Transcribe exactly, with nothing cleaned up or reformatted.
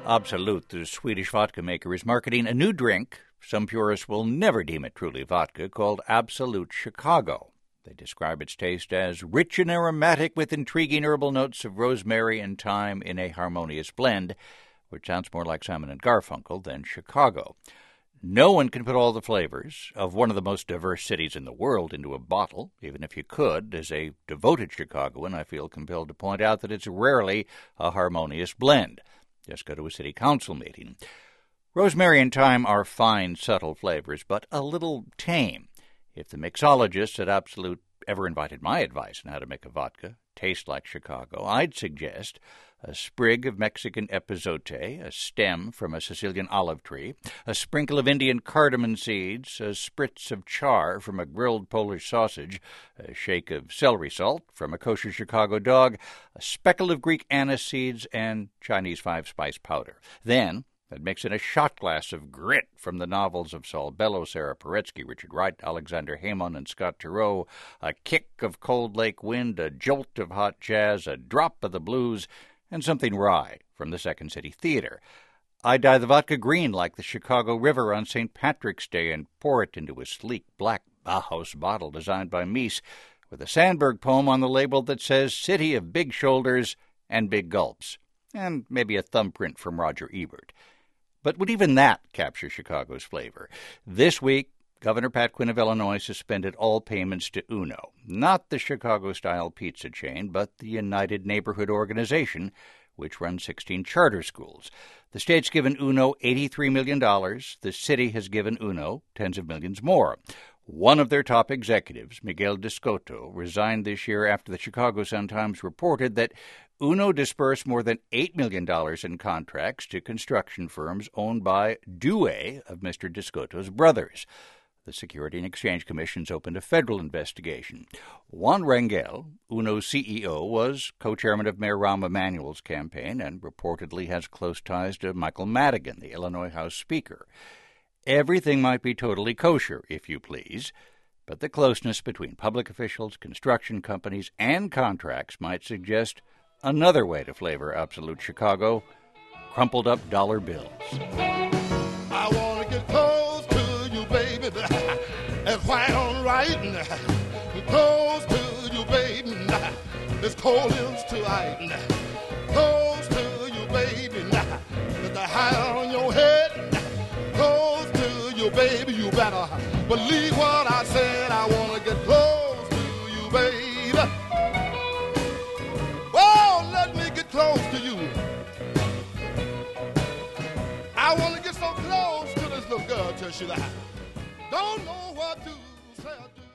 Absolut, the Swedish vodka maker, is marketing a new drink. Some purists will never deem it truly vodka, called Absolut Chicago. They describe its taste as rich and aromatic with intriguing herbal notes of rosemary and thyme in a harmonious blend, which sounds more like Simon and Garfunkel than Chicago. No one can put all the flavors of one of the most diverse cities in the world into a bottle, even if you could. As a devoted Chicagoan, I feel compelled to point out that it's rarely a harmonious blend. Just go to a city council meeting. Rosemary and thyme are fine, subtle flavors, but a little tame. If the mixologists at Absolut ever invited my advice on how to make a vodka taste like Chicago, I'd suggest a sprig of Mexican epazote, a stem from a Sicilian olive tree, a sprinkle of Indian cardamom seeds, a spritz of char from a grilled Polish sausage, a shake of celery salt from a kosher Chicago dog, a speckle of Greek anise seeds, and Chinese five-spice powder. Then I'd mix in a shot glass of grit from the novels of Saul Bellow, Sarah Paretsky, Richard Wright, Alexander Hamon, and Scott Turow, a kick of Cold Lake wind, a jolt of hot jazz, a drop of the blues, and something wry from the Second City Theater. I dye the vodka green like the Chicago River on Saint Patrick's Day and pour it into a sleek black Bauhaus bottle designed by Mies with a Sandberg poem on the label that says City of Big Shoulders and Big Gulps, and maybe a thumbprint from Roger Ebert. But would even that capture Chicago's flavor? This week, Governor Pat Quinn of Illinois suspended all payments to Uno, not the Chicago-style pizza chain, but the United Neighborhood Organization, which runs sixteen charter schools. The state's given Uno eighty-three million dollars. The city has given Uno tens of millions more. One of their top executives, Miguel Descoto, resigned this year after the Chicago Sun-Times reported that Uno dispersed more than eight million dollars in contracts to construction firms owned by Douay of Mister Descoto's brothers. The Security and Exchange Commission's opened a federal investigation. Juan Rangel, Uno's C E O, was co-chairman of Mayor Rahm Emanuel's campaign and reportedly has close ties to Michael Madigan, the Illinois House Speaker. Everything might be totally kosher, if you please, but the closeness between public officials, construction companies, and contracts might suggest another way to flavor Absolut Chicago: crumpled up dollar bills. I want to get close to you, baby. That's quite all right. Close to you, baby. This cold is too hot. Close to you, baby. With the hat on your head. Close to you, baby. You better believe what I said. I want to get close to you, baby. Whoa, let me get close to you. I want to get so close to this little girl till she like, don't know what to say or do.